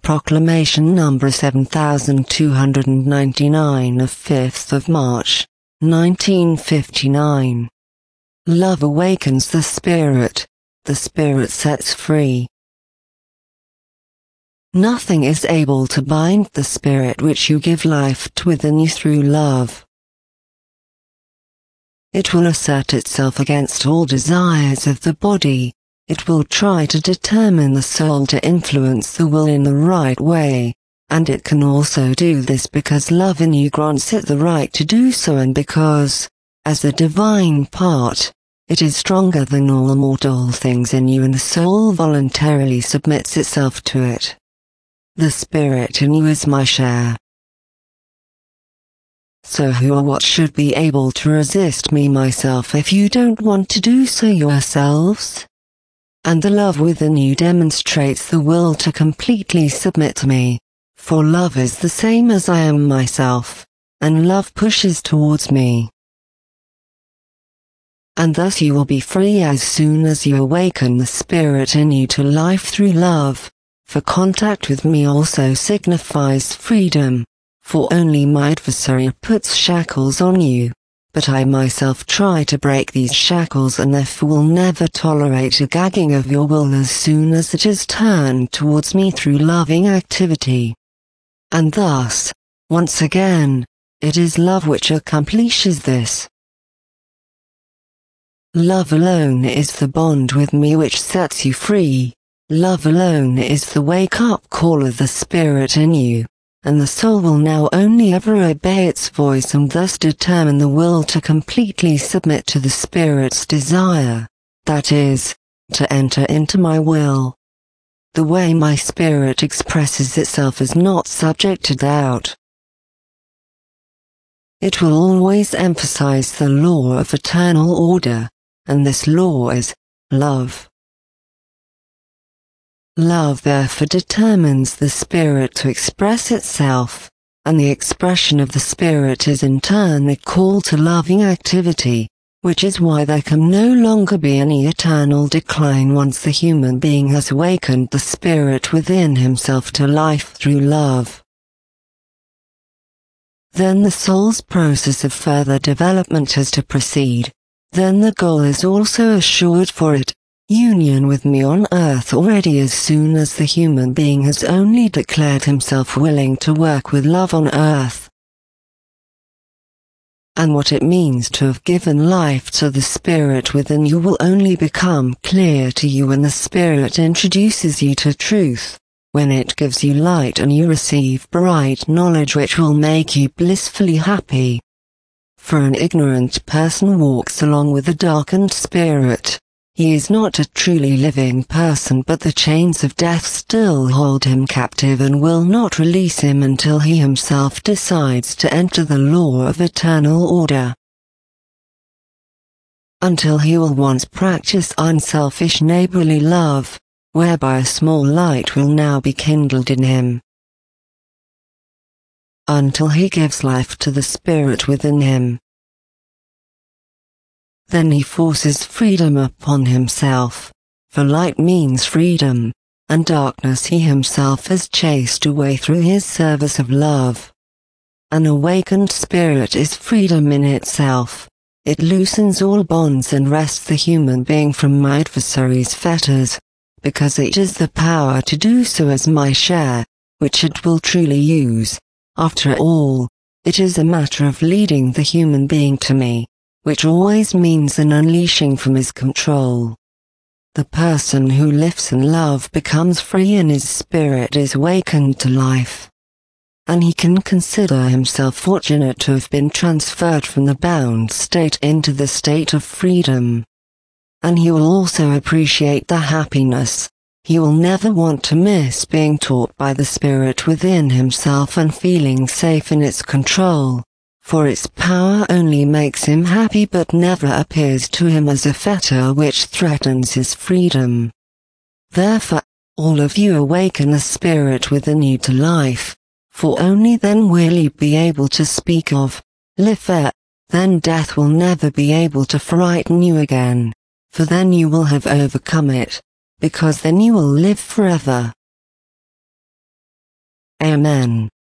Proclamation number 7299 of 5th of March, 1959. Love awakens the spirit sets free. Nothing is able to bind the spirit which you give life to within you through love. It will assert itself against all desires of the body. It will try to determine the soul to influence the will in the right way, and it can also do this because love in you grants it the right to do so, and because, as the divine part, it is stronger than all mortal things in you, and the soul voluntarily submits itself to it. The spirit in you is my share. So who or what should be able to resist me myself if you don't want to do so yourselves? And the love within you demonstrates the will to completely submit to me, for love is the same as I am myself, and love pushes towards me. And thus you will be free as soon as you awaken the spirit in you to life through love, for contact with me also signifies freedom, for only my adversary puts shackles on you. But I myself try to break these shackles, and therefore will never tolerate a gagging of your will as soon as it is turned towards me through loving activity. And thus, once again, it is love which accomplishes this. Love alone is the bond with me which sets you free. Love alone is the wake-up call of the spirit in you. And the soul will now only ever obey its voice, and thus determine the will to completely submit to the spirit's desire, that is, to enter into my will. The way my spirit expresses itself is not subject to doubt. It will always emphasize the law of eternal order, and this law is love. Love therefore determines the spirit to express itself, and the expression of the spirit is in turn the call to loving activity, which is why there can no longer be any eternal decline once the human being has awakened the spirit within himself to life through love. Then the soul's process of further development has to proceed. Then the goal is also assured for it. Union with me on earth already as soon as the human being has only declared himself willing to work with love on earth. And what it means to have given life to the spirit within you will only become clear to you when the spirit introduces you to truth, when it gives you light and you receive bright knowledge which will make you blissfully happy. For an ignorant person walks along with a darkened spirit. He is not a truly living person, but the chains of death still hold him captive and will not release him until he himself decides to enter the law of eternal order. Until he will once practice unselfish neighborly love, whereby a small light will now be kindled in him. Until he gives life to the spirit within him. Then he forces freedom upon himself, for light means freedom, and darkness he himself has chased away through his service of love. An awakened spirit is freedom in itself. It loosens all bonds and wrests the human being from my adversary's fetters, because it is the power to do so as my share, which it will truly use. After all, it is a matter of leading the human being to me, which always means an unleashing from his control. The person who lives in love becomes free and his spirit is awakened to life. And he can consider himself fortunate to have been transferred from the bound state into the state of freedom. And he will also appreciate the happiness. He will never want to miss being taught by the spirit within himself and feeling safe in its control. For its power only makes him happy but never appears to him as a fetter which threatens his freedom. Therefore, all of you awaken the spirit within you to life, for only then will you be able to speak of life. Then death will never be able to frighten you again, for then you will have overcome it, because then you will live forever. men.